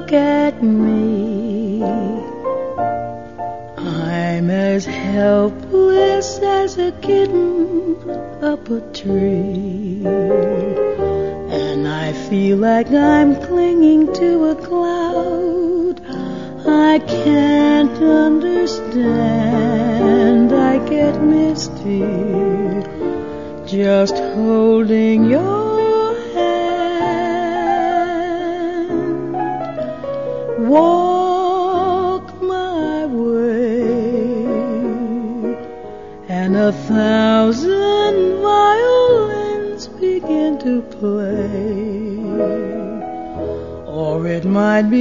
look at me. I'm as helpless as a kitten up a tree, and I feel like I'm clinging to a cloud. I can't understand, I get misty just holding your hand. Walk my way, and 1,000 violins begin to play, or it might be